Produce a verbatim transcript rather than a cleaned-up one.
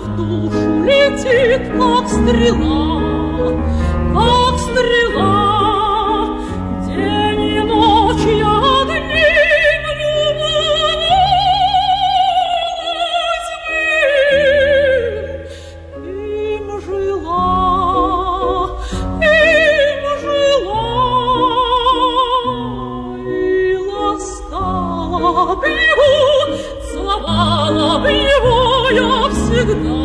в душу летит, как стрела, как стрела. День и ночь я одним любовалась, им жила, им жила и ласкала б его, целовала б его я всегда.